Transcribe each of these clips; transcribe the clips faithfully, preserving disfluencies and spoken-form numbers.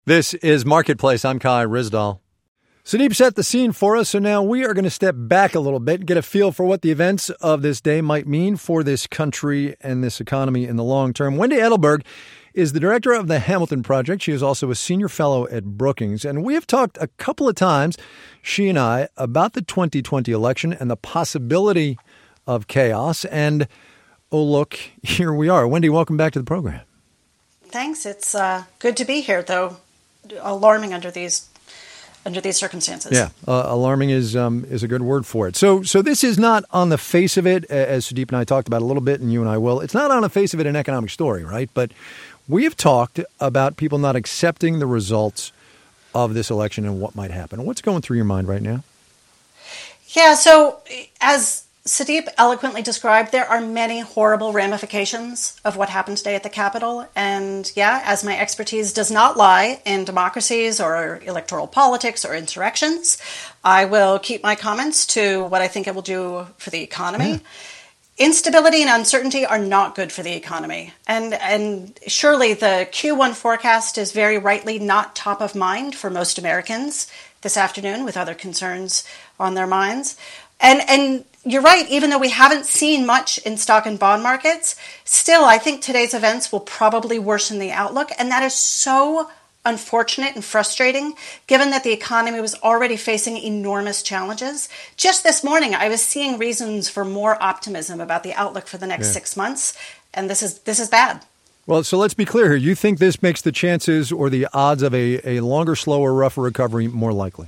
This is Marketplace. I'm Kai Ryssdal. Sudeep set the scene for us, so now we are going to step back a little bit, get a feel for what the events of this day might mean for this country and this economy in the long term. Wendy Edelberg is the director of the Hamilton Project. She is also a senior fellow at Brookings. And we have talked a couple of times, she and I, about the twenty twenty election and the possibility of chaos. And, oh, look, here we are. Wendy, welcome back to the program. Thanks. It's uh, good to be here, though alarming under these under these circumstances. Yeah, uh, alarming is um, is a good word for it. So so this is not on the face of it, as Sudeep and I talked about a little bit, and you and I will, it's not on the face of it an economic story, right? But we have talked about people not accepting the results of this election and what might happen. What's going through your mind right now? Yeah, so as Sudeep eloquently described, there are many horrible ramifications of what happened today at the Capitol. And yeah, as my expertise does not lie in democracies or electoral politics or insurrections, I will keep my comments to what I think it will do for the economy. Yeah. Instability and uncertainty are not good for the economy. And and surely the Q one forecast is very rightly not top of mind for most Americans this afternoon, with other concerns on their minds. And and you're right, even though we haven't seen much in stock and bond markets, still I think today's events will probably worsen the outlook. And that is so unfortunate and frustrating, given that the economy was already facing enormous challenges. Just this morning, I was seeing reasons for more optimism about the outlook for the next yeah. six months. And this is this is bad. Well, so let's be clear here. You think this makes the chances or the odds of a, a longer, slower, rougher recovery more likely?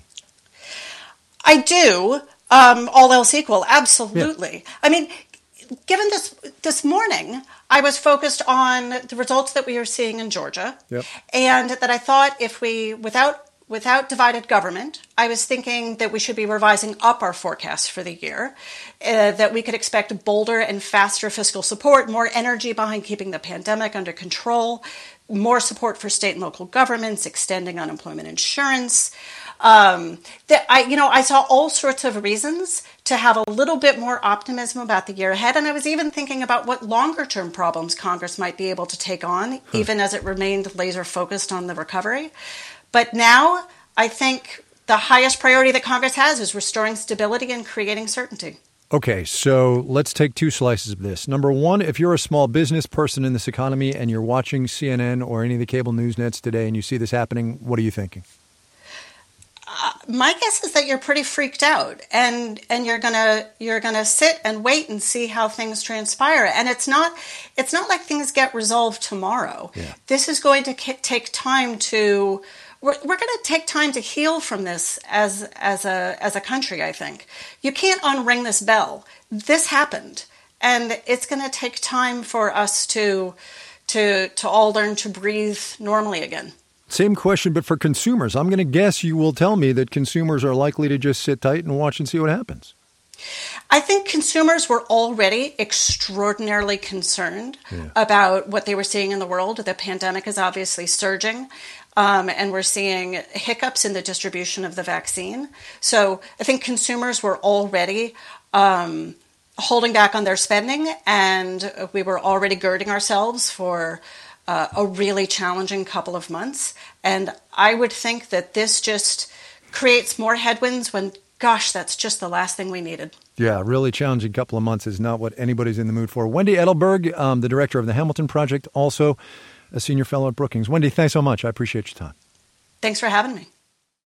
I do. Um, all else equal, absolutely. Yeah. I mean, given this this morning, I was focused on the results that we are seeing in Georgia, yep. and that I thought if we, without without divided government, I was thinking that we should be revising up our forecast for the year, uh, that we could expect bolder and faster fiscal support, more energy behind keeping the pandemic under control, more support for state and local governments, extending unemployment insurance. Um, that I, you know, I saw all sorts of reasons to have a little bit more optimism about the year ahead. And I was even thinking about what longer term problems Congress might be able to take on, huh. even as it remained laser focused on the recovery. But now I think the highest priority that Congress has is restoring stability and creating certainty. Okay, so let's take two slices of this. Number one, if you're a small business person in this economy and you're watching C N N or any of the cable news nets today and you see this happening, what are you thinking? Uh, my guess is that you're pretty freaked out, and and you're gonna you're gonna sit and wait and see how things transpire. And it's not it's not like things get resolved tomorrow. Yeah. This is going to k- take time to. We're, we're going to take time to heal from this as as a as a country. I think you can't unring this bell. This happened, and it's going to take time for us to to to all learn to breathe normally again. Same question, but for consumers. I'm going to guess you will tell me that consumers are likely to just sit tight and watch and see what happens. I think consumers were already extraordinarily concerned yeah. about what they were seeing in the world. The pandemic is obviously surging, um, and we're seeing hiccups in the distribution of the vaccine. So I think consumers were already um, holding back on their spending, and we were already girding ourselves for Uh, a really challenging couple of months. And I would think that this just creates more headwinds when, gosh, that's just the last thing we needed. Yeah, really challenging couple of months is not what anybody's in the mood for. Wendy Edelberg, um, the director of the Hamilton Project, also a senior fellow at Brookings. Wendy, thanks so much. I appreciate your time. Thanks for having me.